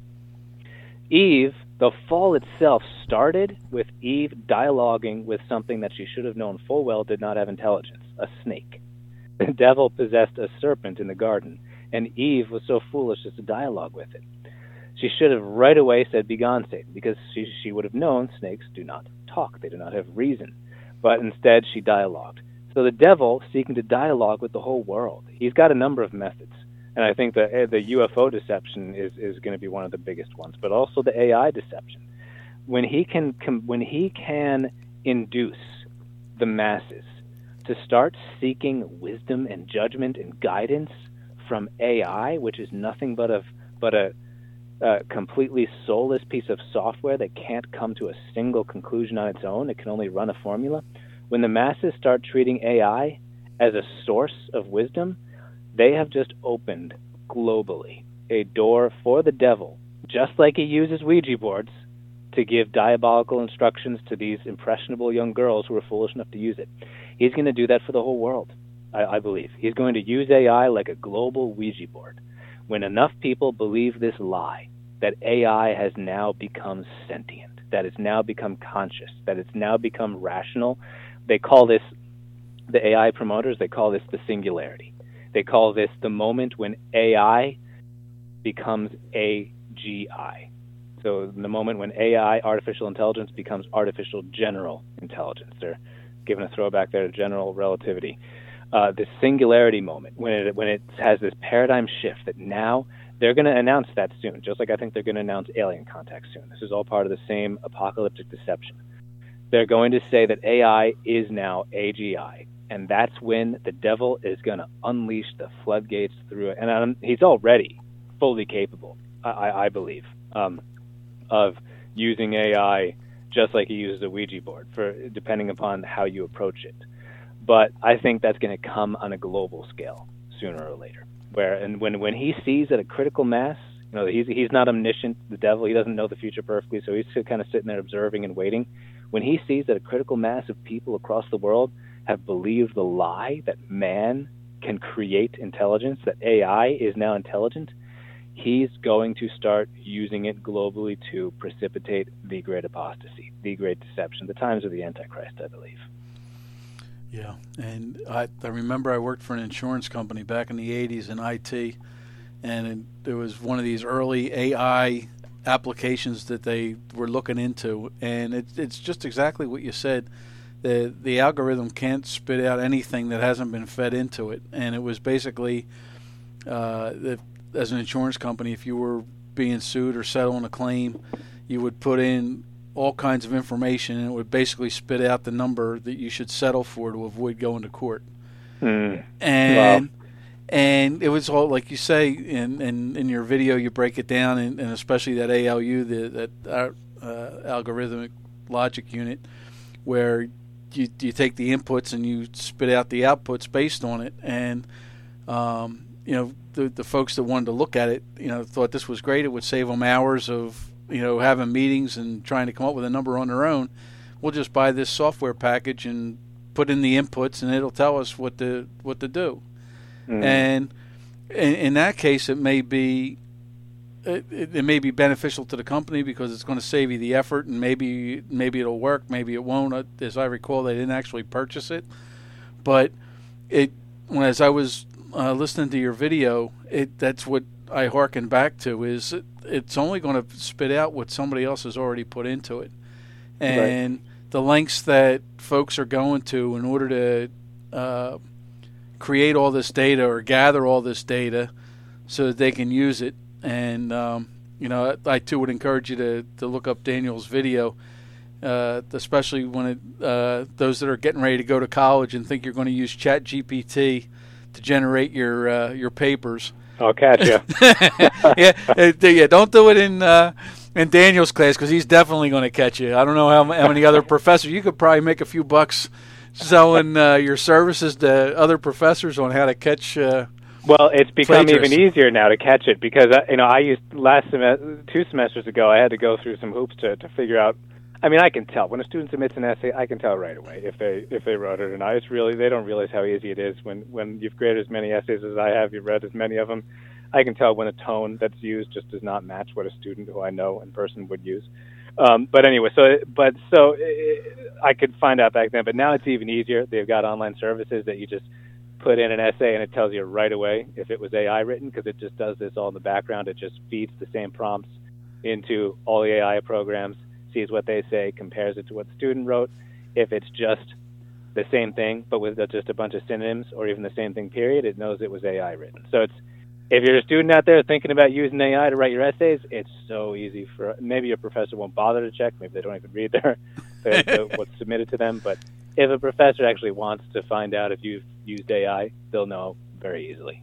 Eve, the fall itself started with Eve dialoguing with something that she should have known full well did not have intelligence, a snake. The devil possessed a serpent in the garden, and Eve was so foolish as to dialogue with it. She should have right away said, "Begone, Satan," because she, she would have known snakes do not talk. They do not have reason. But instead, she dialogued. So the devil, seeking to dialogue with the whole world, he's got a number of methods. And I think the, the U F O deception is, is going to be one of the biggest ones, but also the A I deception. When he can, when he can induce the masses to start seeking wisdom and judgment and guidance from A I, which is nothing but a but a uh, completely soulless piece of software that can't come to a single conclusion on its own. It can only run a formula. When the masses start treating A I as a source of wisdom, they have just opened globally a door for the devil, just like he uses Ouija boards to give diabolical instructions to these impressionable young girls who are foolish enough to use it. He's going to do that for the whole world, I, I believe. He's going to use A I like a global Ouija board. When enough people believe this lie, that A I has now become sentient, that it's now become conscious, that it's now become rational, they call this, the A I promoters, they call this the singularity. They call this the moment when A I becomes A G I. So the moment when A I, artificial intelligence, becomes artificial general intelligence. They're giving a throwback there to general relativity. Uh, the singularity moment, when it when it has this paradigm shift that now they're going to announce that soon, just like I think they're going to announce alien contact soon. This is all part of the same apocalyptic deception. They're going to say that A I is now A G I, and that's when the devil is going to unleash the floodgates through it. And um, he's already fully capable, I, I believe, um, of using A I just like he uses a Ouija board, for depending upon how you approach it. But I think that's going to come on a global scale sooner or later. Where and when, when he sees at a critical mass, you know, he's he's not omniscient, the devil. He doesn't know the future perfectly, so he's kind of sitting there observing and waiting. When he sees that a critical mass of people across the world have believed the lie that man can create intelligence, that A I is now intelligent, he's going to start using it globally to precipitate the great apostasy, the great deception, the times of the Antichrist, I believe. Yeah, and I, I remember I worked for an insurance company back in the eighties in I T, and it, there was one of these early A I applications that they were looking into, and it, it's just exactly what you said. The the algorithm can't spit out anything that hasn't been fed into it, and it was basically, uh, the, as an insurance company, if you were being sued or settling a claim, you would put in all kinds of information, and it would basically spit out the number that you should settle for to avoid going to court. Mm. And Wow. and it was all, like you say, in, in, in your video, you break it down, and, and especially that A L U, the, that uh, algorithmic logic unit, where you you take the inputs and you spit out the outputs based on it. And um, you know, the the folks that wanted to look at it, you know, thought this was great. It would save them hours of, you know, having meetings and trying to come up with a number on their own. We'll just buy this software package and put in the inputs, and it'll tell us what to what to do. Mm-hmm. And in, in that case, it may be it, it may be beneficial to the company because it's going to save you the effort, and maybe maybe it'll work, maybe it won't. As I recall, they didn't actually purchase it, but it when as I was uh, listening to your video, it that's what I hearken back to is it, it's only going to spit out what somebody else has already put into it, and right. the lengths that folks are going to in order to uh, create all this data or gather all this data so that they can use it. And um, you know, I too would encourage you to, to look up Daniel's video, uh, especially when it, uh, those that are getting ready to go to college and think you're going to use Chat G P T to generate your uh, your papers. I'll catch you. yeah, yeah. Don't do it in uh, in Daniel's class because he's definitely going to catch you. I don't know how, how many other professors. You could probably make a few bucks selling uh, your services to other professors on how to catch. Uh, well, it's become plagiarists. even easier now to catch it because uh, you know I used last semester, two semesters ago. I had to go through some hoops to to figure out. I mean, I can tell when a student submits an essay. I can tell right away if they if they wrote it or not. It's really they don't realize how easy it is when when you've graded as many essays as I have. You've read as many of them. I can tell when a tone that's used just does not match what a student who I know in person would use. Um, but anyway, so but so it, I could find out back then. But now it's even easier. They've got online services that you just put in an essay and it tells you right away if it was A I written because it just does this all in the background. It just feeds the same prompts into all the A I programs, sees what they say, compares it to what the student wrote. If it's just the same thing but with just a bunch of synonyms or even the same thing period, it knows it was A I written. So it's if you're a student out there thinking about using A I to write your essays, it's so easy. For maybe your professor won't bother to check. Maybe they don't even read their, their, their what's submitted to them. But if a professor actually wants to find out if you've used A I, they'll know very easily.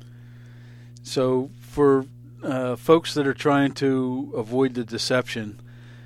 So for uh, folks that are trying to avoid the deception,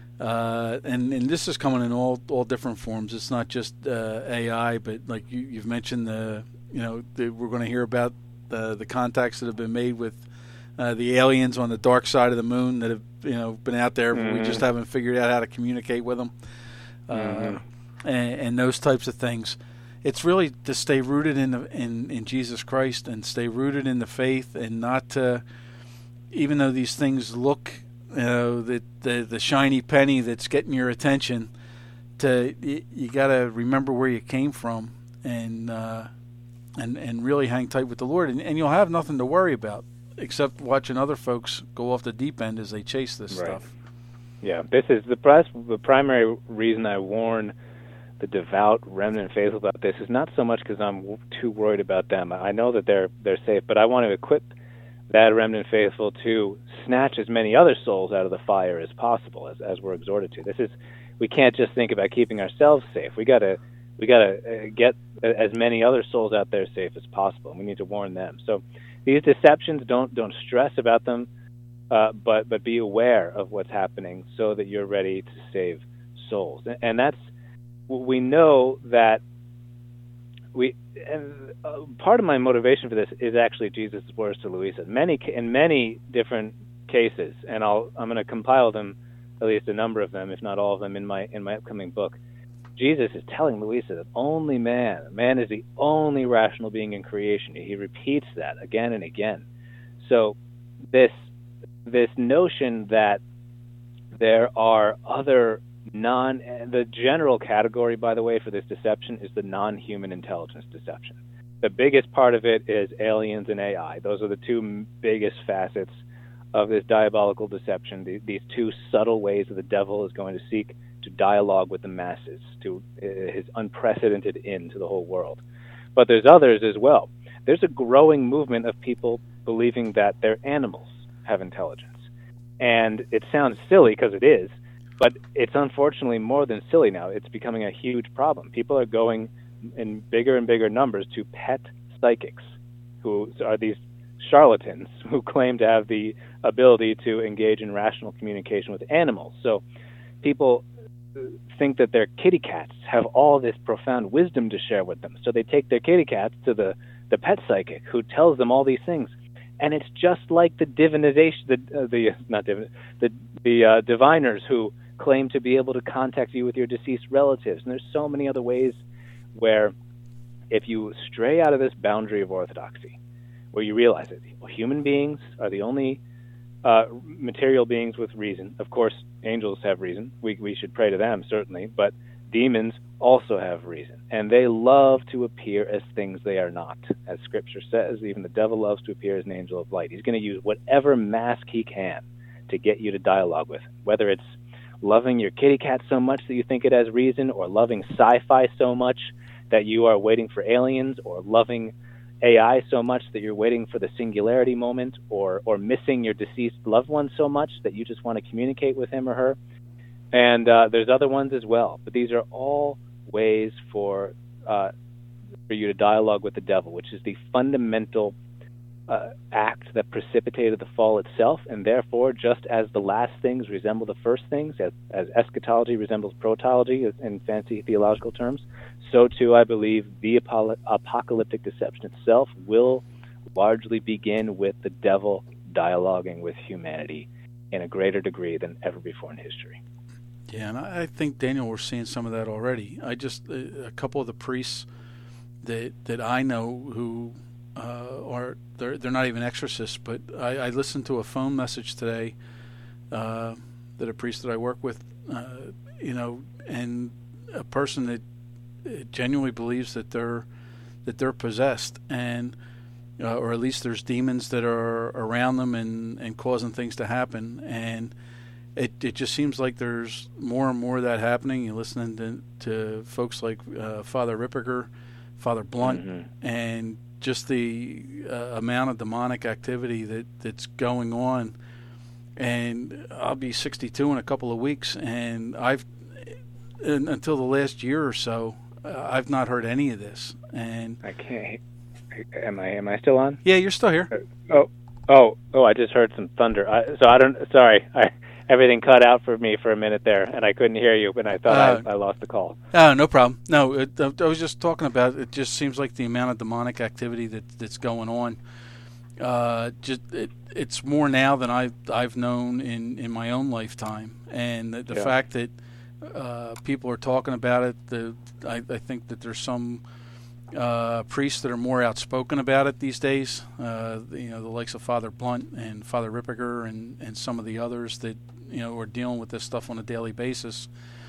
uh, and, and this is coming in all, all different forms. It's not just uh, A I, but like you, you've mentioned, the you know the, we're going to hear about the the contacts that have been made with uh, the aliens on the dark side of the moon that have you know been out there. Mm-hmm. We just haven't figured out how to communicate with them, mm-hmm. uh, and, and those types of things. It's really to stay rooted in the, in in Jesus Christ and stay rooted in the faith, and not to, even though these things look, you know, the the, the shiny penny that's getting your attention, to you, you got to remember where you came from, and uh, and and really hang tight with the Lord, and, and you'll have nothing to worry about except watching other folks go off the deep end as they chase this right. stuff. Yeah, this is the pres- the primary reason I warn the devout remnant faithful about this is not so much because I'm w- too worried about them. I know that they're they're safe, but I want to equip that remnant faithful to snatch as many other souls out of the fire as possible, as as we're exhorted to. This is we can't just think about keeping ourselves safe. We gotta we gotta uh, get as many other souls out there safe as possible. We need to warn them. So these deceptions, don't don't stress about them, uh, but but be aware of what's happening so that you're ready to save souls, and, and that's. We know that we, and uh, part of my motivation for this is actually Jesus' words to Louisa. Many in many different cases, and I'll I'm going to compile them, at least a number of them, if not all of them, in my in my upcoming book. Jesus is telling Louisa that only man, man is the only rational being in creation. He repeats that again and again. So this this notion that there are other non the general category, by the way, for this deception is the non-human intelligence deception. The biggest part of it is aliens and A I. Those are the two biggest facets of this diabolical deception, the, these two subtle ways that the devil is going to seek to dialogue with the masses, to uh, his unprecedented end to the whole world. But there's others as well. There's a growing movement of people believing that their animals have intelligence. And it sounds silly because it is, but it's unfortunately more than silly now. It's becoming a huge problem. People are going in bigger and bigger numbers to pet psychics, who are these charlatans who claim to have the ability to engage in rational communication with animals. So people think that their kitty cats have all this profound wisdom to share with them. So they take their kitty cats to the, the pet psychic who tells them all these things. And it's just like the divinization, the, uh, the not divin, the, the uh, diviners who claim to be able to contact you with your deceased relatives. And there's so many other ways where if you stray out of this boundary of orthodoxy, where you realize that well, human beings are the only uh, material beings with reason. Of course, angels have reason. We, we should pray to them, certainly. But demons also have reason. And they love to appear as things they are not. As Scripture says, even the devil loves to appear as an angel of light. He's going to use whatever mask he can to get you to dialogue with him, whether it's loving your kitty cat so much that you think it has reason, or loving sci-fi so much that you are waiting for aliens, or loving A I so much that you're waiting for the singularity moment, or or missing your deceased loved one so much that you just want to communicate with him or her. And uh, there's other ones as well. But these are all ways for uh, for you to dialogue with the devil, which is the fundamental uh, act that precipitated the fall itself. And therefore, just as the last things resemble the first things, as, as eschatology resembles protology in fancy theological terms, so too I believe the apo- apocalyptic deception itself will largely begin with the devil dialoguing with humanity in a greater degree than ever before in history. Yeah, and I think, Daniel, we're seeing some of that already. I just, a couple of the priests that that I know who uh, are, they're, they're not even exorcists, but I, I listened to a phone message today uh, that a priest that I work with, uh, you know, and a person that genuinely believes that they're that they're possessed, and uh, or at least there's demons that are around them and, and causing things to happen. And It it just seems like there's more and more of that happening. You're listening to, to folks like uh, Father Ripperger, Father Blunt, mm-hmm. and just the uh, amount of demonic activity that, that's going on. And I'll be sixty-two in a couple of weeks, and I've and until the last year or so, uh, I've not heard any of this. And I can't. Am I? Am I still on? Yeah, you're still here. Uh, oh, oh, oh! I just heard some thunder. I, so I don't. Sorry, I, everything cut out for me for a minute there, and I couldn't hear you. And I thought uh, I, I lost the call. Oh, no problem. No, it, I was just talking about. It just seems like the amount of demonic activity that that's going on. Uh, just it, it's more now than I've I've known in, in my own lifetime, and the, the yeah. fact that uh, people are talking about it. The I, I think that there's some. Uh, priests that are more outspoken about it these days, uh, you know, the likes of Father Blunt and Father Ripperger and, and some of the others that, you know, are dealing with this stuff on a daily basis.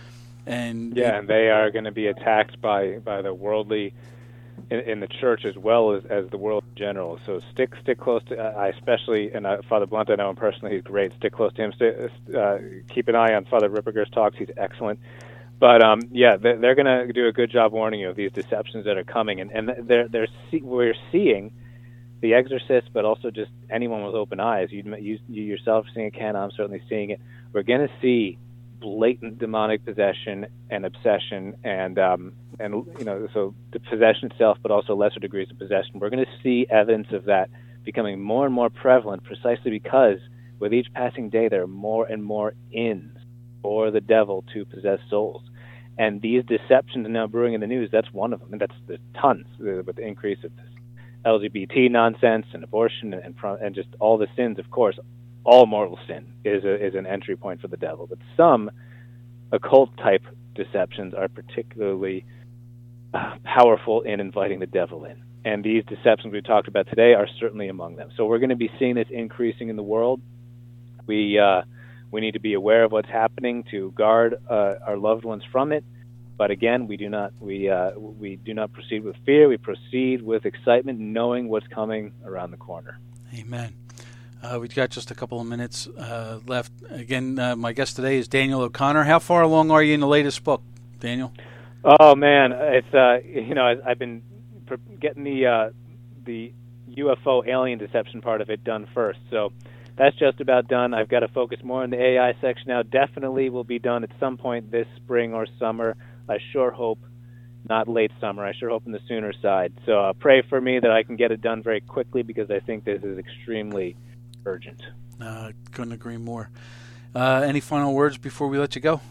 And yeah, it, and they are going to be attacked by, by the worldly in, in the church as well as, as the world in general. So stick stick close to, uh, I especially, and uh, Father Blunt, I know him personally, he's great. Stick close to him. Stay, uh, keep an eye on Father Ripperger's talks. He's excellent. But um, yeah, they're going to do a good job warning you of these deceptions that are coming, and and they're they're see, we're seeing the exorcists, but also just anyone with open eyes. You you, you yourself seeing it, Ken. I'm certainly seeing it. We're going to see blatant demonic possession and obsession, and um, and you know, so the possession itself, but also lesser degrees of possession. We're going to see evidence of that becoming more and more prevalent, precisely because with each passing day, there are more and more ins for the devil to possess souls. And these deceptions now brewing in the news, that's one of them. And that's the tons with the increase of this L G B T nonsense and abortion and, and and just all the sins. Of course, all mortal sin is a, is an entry point for the devil. But some occult type deceptions are particularly uh, powerful in inviting the devil in. And these deceptions we talked about today are certainly among them. So we're going to be seeing this increasing in the world. We uh, we need to be aware of what's happening to guard uh, our loved ones from it. But again, we do not we uh, we do not proceed with fear. We proceed with excitement, knowing what's coming around the corner. Amen. Uh, we've got just a couple of minutes uh, left. Again, uh, my guest today is Daniel O'Connor. How far along are you in the latest book, Daniel? Oh man, it's uh, you know I've been getting the uh, the U F O alien deception part of it done first, so that's just about done. I've got to focus more on the A I section now. Definitely will be done at some point this spring or summer. I sure hope not late summer. I sure hope on the sooner side. So uh, pray for me that I can get it done very quickly, because I think this is extremely urgent. Uh, couldn't agree more. Uh, any final words before we let you go?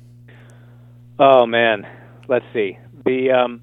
Oh man, let's see. The um,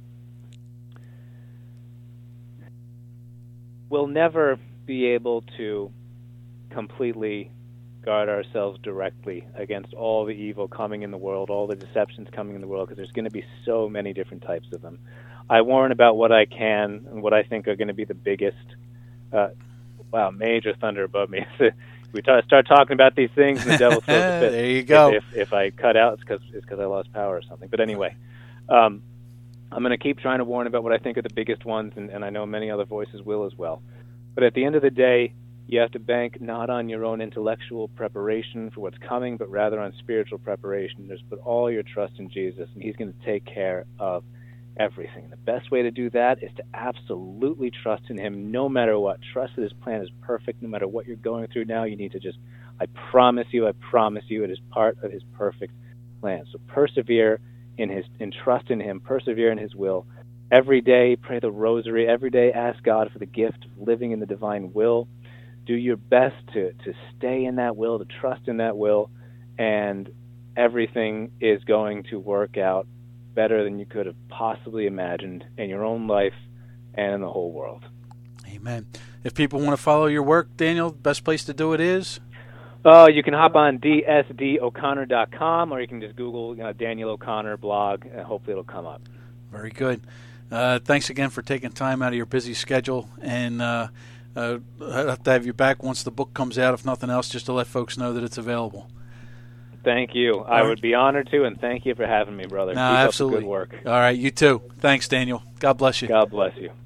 we'll never be able to completely guard ourselves directly against all the evil coming in the world, all the deceptions coming in the world, because there's going to be so many different types of them. I warn about what I can and what I think are going to be the biggest. Uh, wow, major thunder above me. We t- start talking about these things, and the devil throws a fit. There you go. If, if, if I cut out, it's because it's because I lost power or something. But anyway, um, I'm going to keep trying to warn about what I think are the biggest ones, and, and I know many other voices will as well. But at the end of the day, you have to bank not on your own intellectual preparation for what's coming, but rather on spiritual preparation. Just put all your trust in Jesus, and he's going to take care of everything. The best way to do that is to absolutely trust in him no matter what. Trust that his plan is perfect no matter what you're going through now. You need to just, I promise you, I promise you, it is part of his perfect plan. So persevere in his, in trust in him, persevere in his will. Every day, pray the rosary. Every day, ask God for the gift of living in the divine will. Do your best to, to stay in that will, to trust in that will, and everything is going to work out better than you could have possibly imagined in your own life and in the whole world. Amen. If people want to follow your work, Daniel, the best place to do it is? Oh, you can hop on d s d o'connor dot com, or you can just Google you know, Daniel O'Connor blog, and hopefully it'll come up. Very good. Uh, thanks again for taking time out of your busy schedule, and uh, uh, I'd have to have you back once the book comes out, if nothing else, just to let folks know that it's available. Thank you. All I right. would be honored to, and thank you for having me, brother. No, Keep absolutely. up the good work. All right, you too. Thanks, Daniel. God bless you. God bless you.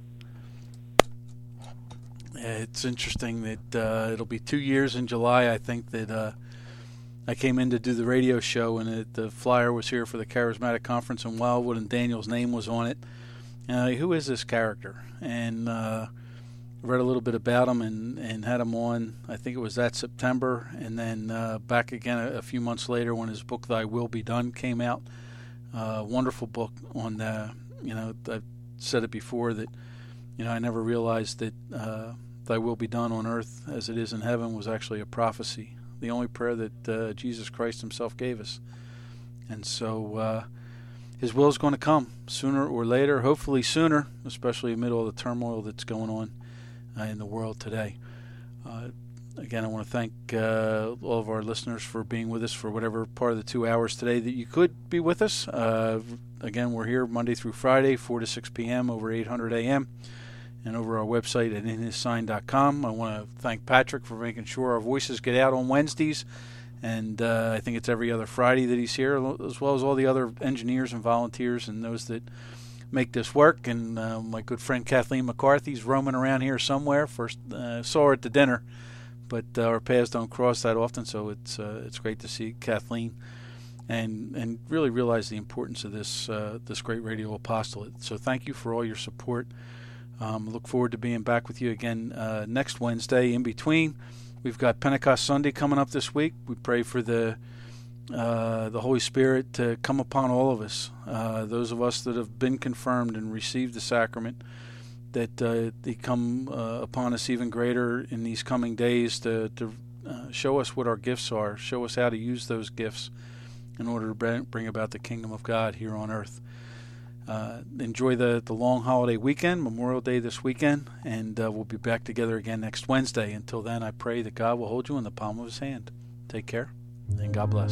It's interesting that uh, it'll be two years in July, I think, that uh, I came in to do the radio show, and it, the flyer was here for the Charismatic Conference in Wildwood, and Daniel's name was on it. And I, who is this character? And uh, read a little bit about him and, and had him on, I think it was that September, and then uh, back again a, a few months later when his book, Thy Will Be Done, came out. uh, wonderful book on the, you know, I've said it before that, you know, I never realized that uh, thy will be done on earth as it is in heaven was actually a prophecy, the only prayer that uh, Jesus Christ himself gave us. And so uh, his will is going to come sooner or later, hopefully sooner, especially amid all the turmoil that's going on uh, in the world today. Uh, again, I want to thank uh, all of our listeners for being with us for whatever part of the two hours today that you could be with us. Uh, again, we're here Monday through Friday, four to six p.m. over eight hundred A M and over our website at in his sign dot com. I want to thank Patrick for making sure our voices get out on Wednesdays. And uh, I think it's every other Friday that he's here, as well as all the other engineers and volunteers and those that make this work. And uh, my good friend Kathleen McCarthy's roaming around here somewhere. First uh, saw her at the dinner, but uh, our paths don't cross that often, so it's uh, it's great to see Kathleen and and really realize the importance of this uh, this great radio apostolate. So thank you for all your support. Um, look forward to being back with you again uh, next Wednesday. In between, we've got Pentecost Sunday coming up this week. We pray for the uh, the Holy Spirit to come upon all of us, uh, those of us that have been confirmed and received the sacrament, that uh, they come uh, upon us even greater in these coming days to, to uh, show us what our gifts are, show us how to use those gifts in order to bring about the kingdom of God here on earth. Uh, enjoy the, the long holiday weekend, Memorial Day this weekend, and uh, we'll be back together again next Wednesday. Until then, I pray that God will hold you in the palm of his hand. Take care, and God bless.